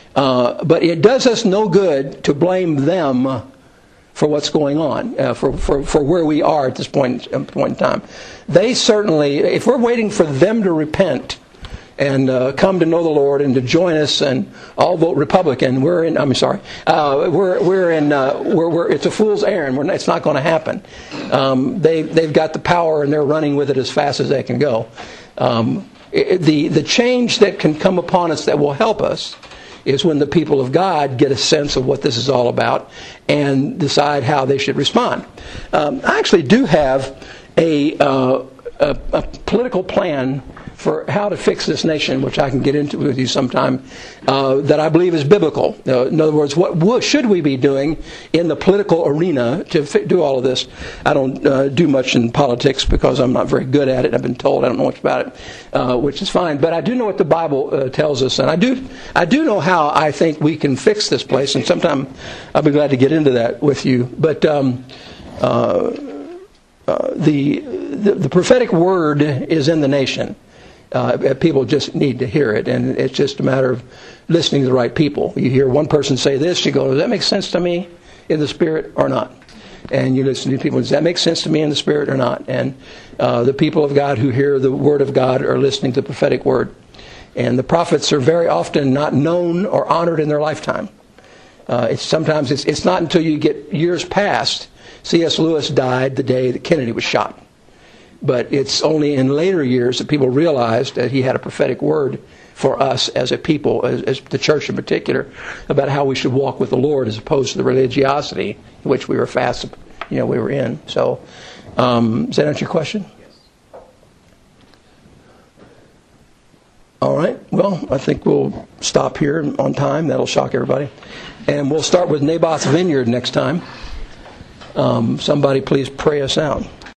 Uh, but it does us no good to blame them for what's going on, uh, for, for, for where we are at this point, point in time. They certainly, if we're waiting for them to repent and uh, come to know the Lord and to join us and all vote Republican, we're in, I'm sorry, uh, we're, we're in, uh, we're, we're, it's a fool's errand. We're, it's not going to happen. Um, they, they've got the power and they're running with it as fast as they can go. Um, it, the, the change that can come upon us that will help us is when the people of God get a sense of what this is all about and decide how they should respond. Um, I actually do have a, uh, a, a political plan for how to fix this nation, which I can get into with you sometime, uh, that I believe is biblical. Uh, in other words, what, what should we be doing in the political arena to fi- do all of this? I don't uh, do much in politics because I'm not very good at it. I've been told I don't know much about it, uh, which is fine. But I do know what the Bible uh, tells us, and I do I do know how I think we can fix this place. And sometime I'll be glad to get into that with you. But um, uh, uh, the, the the prophetic word is in the nation. Uh, people just need to hear it, and it's just a matter of listening to the right people. You hear one person say this, you go, does that make sense to me in the Spirit or not? And you listen to people, does that make sense to me in the Spirit or not? And uh, the people of God who hear the Word of God are listening to the prophetic Word. And the prophets are very often not known or honored in their lifetime. Uh, it's sometimes it's, it's not until you get years past. C S Lewis died the day that Kennedy was shot. But it's only in later years that people realized that he had a prophetic word for us as a people, as, as the church in particular, about how we should walk with the Lord as opposed to the religiosity in which we were fast, you know, we were in. So, um, does that answer your question? Yes. All right. Well, I think we'll stop here on time. That'll shock everybody. And we'll start with Naboth's vineyard next time. Um, somebody please pray us out.